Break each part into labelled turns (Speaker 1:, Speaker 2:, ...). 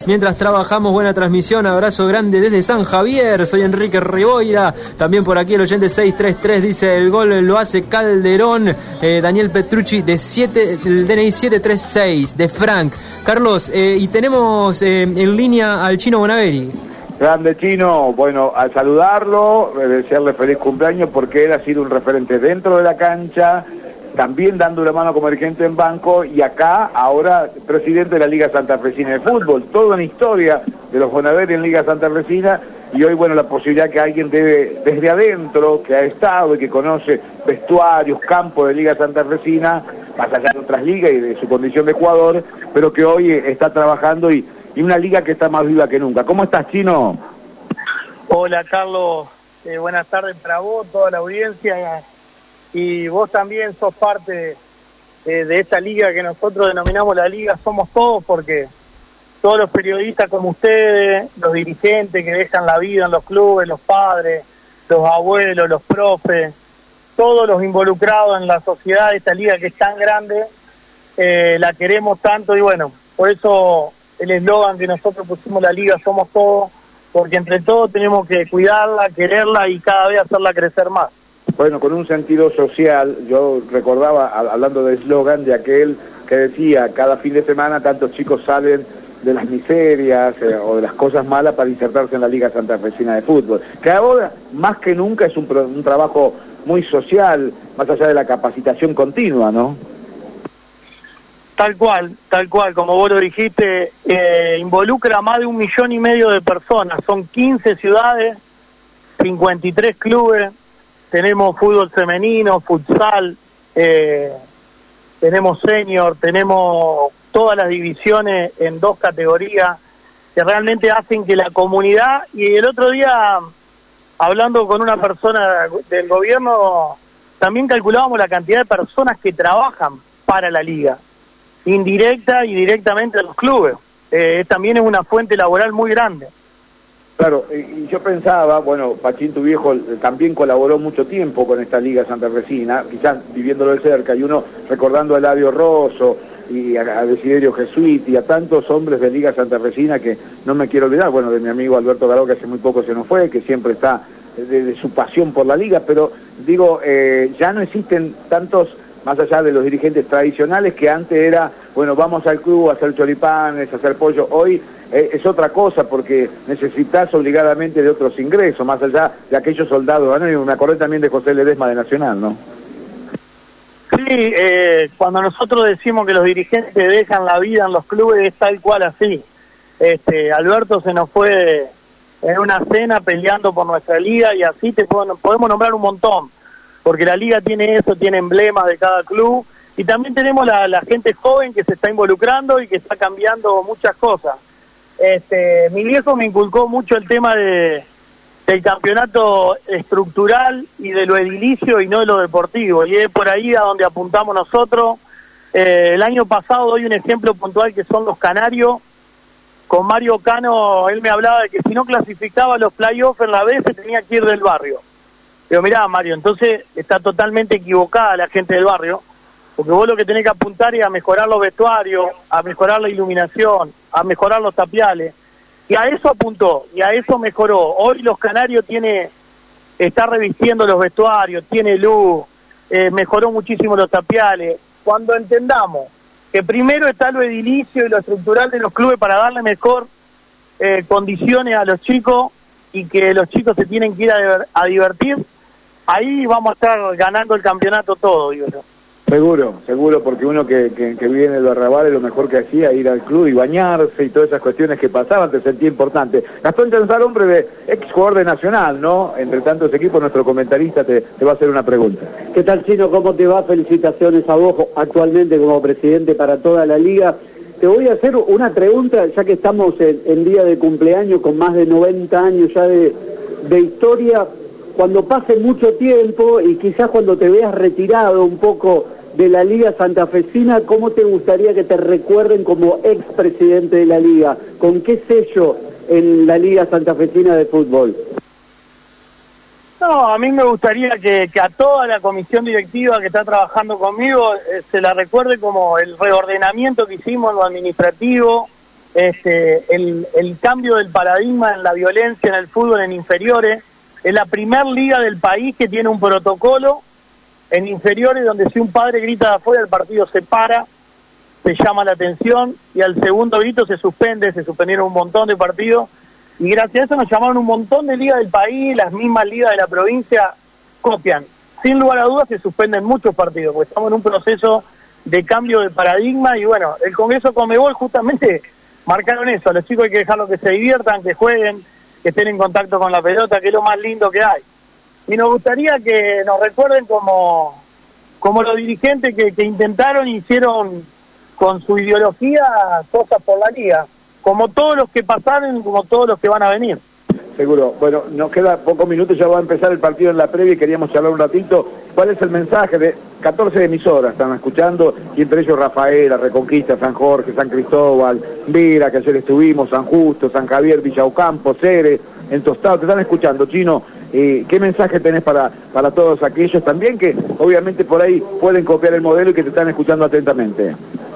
Speaker 1: mientras trabajamos. Buena transmisión, abrazo grande desde San Javier. Soy Enrique Riboira. También por aquí el oyente 633 dice: el gol lo hace Calderón. Daniel Petrucci de 7, el DNI 736 de Frank. Carlos, y tenemos en línea al Chino Bonaveri.
Speaker 2: Grande Chino, bueno, al saludarlo, desearle feliz cumpleaños porque él ha sido un referente dentro de la cancha, también dando la mano como dirigente en banco, y acá ahora presidente de la Liga Santafesina de Fútbol. Toda una historia de los Bonaveri en Liga Santafesina, y hoy, bueno, la posibilidad que alguien desde adentro, que ha estado y que conoce vestuarios, campos de Liga Santafesina, más allá de otras ligas y de su condición de jugador, pero que hoy está trabajando y una liga que está más viva que nunca. ¿Cómo estás, Chino?
Speaker 3: Hola, Carlos. Buenas tardes para vos, toda la audiencia. Y vos también sos parte de esta liga que nosotros denominamos la Liga Somos Todos, porque todos los periodistas como ustedes, los dirigentes que dejan la vida en los clubes, los padres, los abuelos, los profes, todos los involucrados en la sociedad de esta liga que es tan grande, la queremos tanto, y bueno, por eso el eslogan que nosotros pusimos, la Liga Somos Todos, porque entre todos tenemos que cuidarla, quererla y cada vez hacerla crecer más.
Speaker 2: Bueno, con un sentido social, yo recordaba, hablando de eslogan, de aquel que decía: cada fin de semana tantos chicos salen de las miserias o de las cosas malas para insertarse en la Liga Santafesina de Fútbol, que ahora más que nunca es un trabajo muy social, más allá de la capacitación continua, ¿no?
Speaker 3: Tal cual, como vos lo dijiste, involucra a más de 1,5 millones de personas. Son 15 ciudades, 53 clubes, tenemos fútbol femenino, futsal, tenemos senior, tenemos todas las divisiones en 2 categorías que realmente hacen que la comunidad. Y el otro día, hablando con una persona del gobierno, también calculábamos la cantidad de personas que trabajan para la liga, indirecta y directamente a los clubes. También es una fuente laboral muy grande.
Speaker 2: Claro, y yo pensaba, bueno, Pachín, tu viejo, también colaboró mucho tiempo con esta Liga Santafesina, quizás viviéndolo de cerca, y uno recordando a Eladio Rosso y a Desiderio Gesuiti y a tantos hombres de Liga Santafesina que no me quiero olvidar, bueno, de mi amigo Alberto Garó, que hace muy poco se nos fue, que siempre está de su pasión por la Liga, pero digo, ya no existen tantos, más allá de los dirigentes tradicionales, que antes era, bueno, vamos al club a hacer choripanes, a hacer pollo. Hoy es otra cosa, porque necesitas obligadamente de otros ingresos, más allá de aquellos soldados. ¿No? Me acordé también de José Ledesma de Nacional, ¿no?
Speaker 3: Sí, cuando nosotros decimos que los dirigentes dejan la vida en los clubes, es tal cual así. Alberto se nos fue en una cena peleando por nuestra liga, y así podemos nombrar un montón, porque la liga tiene eso, tiene emblemas de cada club, y también tenemos la gente joven que se está involucrando y que está cambiando muchas cosas. Mi viejo me inculcó mucho el tema del campeonato estructural y de lo edilicio y no de lo deportivo, y es por ahí a donde apuntamos nosotros. El año pasado, doy un ejemplo puntual, que son los Canarios. Con Mario Cano, él me hablaba de que si no clasificaba los playoffs en la B, se tenía que ir del barrio. Pero mirá, Mario, entonces está totalmente equivocada la gente del barrio, porque vos lo que tenés que apuntar es a mejorar los vestuarios, a mejorar la iluminación, a mejorar los tapiales, y a eso apuntó, y a eso mejoró. Hoy los Canarios está revistiendo los vestuarios, tiene luz, mejoró muchísimo los tapiales. Cuando entendamos que primero está lo edilicio y lo estructural de los clubes para darle mejor condiciones a los chicos, y que los chicos se tienen que ir a divertir, ahí vamos a estar ganando el campeonato todo, digo yo.
Speaker 2: Seguro, porque uno que viene de los arrabales, lo mejor que hacía ir al club y bañarse y todas esas cuestiones que pasaban, te sentía importante. Gastón Chanzar, hombre de ex jugador de Nacional, ¿no? Entre tantos equipos, nuestro comentarista te va a hacer una pregunta.
Speaker 4: ¿Qué tal, Chino? ¿Cómo te va? Felicitaciones a vos actualmente como presidente para toda la liga. Te voy a hacer una pregunta, ya que estamos en día de cumpleaños con más de 90 años ya de historia. Cuando pase mucho tiempo y quizás cuando te veas retirado un poco de la Liga Santafesina, ¿cómo te gustaría que te recuerden como expresidente de la Liga? ¿Con qué sello en la Liga Santafesina de Fútbol?
Speaker 3: No, a mí me gustaría que a toda la comisión directiva que está trabajando conmigo se la recuerde como el reordenamiento que hicimos en lo administrativo, el cambio del paradigma en la violencia en el fútbol en inferiores. Es la primer liga del país que tiene un protocolo en inferiores donde si un padre grita de afuera, el partido se para, se llama la atención y al segundo grito se suspendieron un montón de partidos y gracias a eso nos llamaron un montón de ligas del país, las mismas ligas de la provincia copian. Sin lugar a dudas se suspenden muchos partidos, porque estamos en un proceso de cambio de paradigma y bueno, el Congreso Conmebol justamente marcaron eso, a los chicos hay que dejarlos que se diviertan, que jueguen, que estén en contacto con la pelota, que es lo más lindo que hay. Y nos gustaría que nos recuerden como los dirigentes que intentaron y hicieron con su ideología cosas por la liga, como todos los que pasaron, como todos los que van a venir.
Speaker 2: Seguro. Bueno, nos queda pocos minutos, ya va a empezar el partido en la previa y queríamos charlar un ratito. ¿Cuál es el mensaje de 14 emisoras están escuchando? Y entre ellos Rafaela, Reconquista, San Jorge, San Cristóbal, Vira, que ayer estuvimos, San Justo, San Javier, Villaucampo, Ceres, en Tostado, te están escuchando, Chino. ¿Qué mensaje tenés para todos aquellos también que obviamente por ahí pueden copiar el modelo y que te están escuchando atentamente?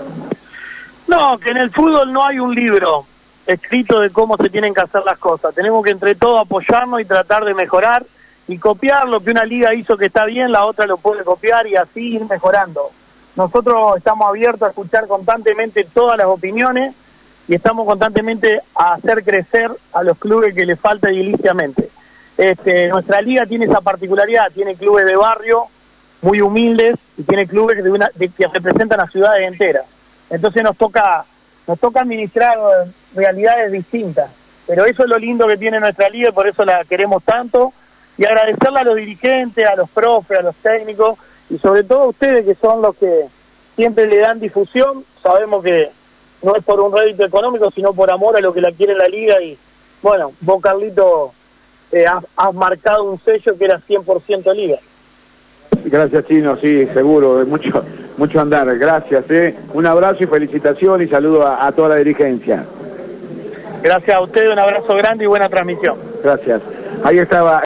Speaker 3: No, que en el fútbol no hay un libro escrito de cómo se tienen que hacer las cosas. Tenemos que entre todos apoyarnos y tratar de mejorar y copiar lo que una liga hizo que está bien, la otra lo puede copiar y así ir mejorando. Nosotros estamos abiertos a escuchar constantemente todas las opiniones y estamos constantemente a hacer crecer a los clubes que les falta ediliciamente. Nuestra liga tiene esa particularidad, tiene clubes de barrio muy humildes y tiene clubes que representan a ciudades enteras. Entonces nos toca administrar realidades distintas, pero eso es lo lindo que tiene nuestra liga y por eso la queremos tanto y agradecerle a los dirigentes, a los profes, a los técnicos y sobre todo a ustedes que son los que siempre le dan difusión. Sabemos que no es por un rédito económico sino por amor a lo que la quiere la liga y bueno, vos Carlito has marcado un sello que era 100% liga.
Speaker 2: Gracias, Chino, sí, seguro, mucho andar, gracias, un abrazo y felicitación y saludo a toda la dirigencia.
Speaker 3: Gracias a ustedes, un abrazo grande y buena transmisión.
Speaker 2: Gracias. Ahí estaba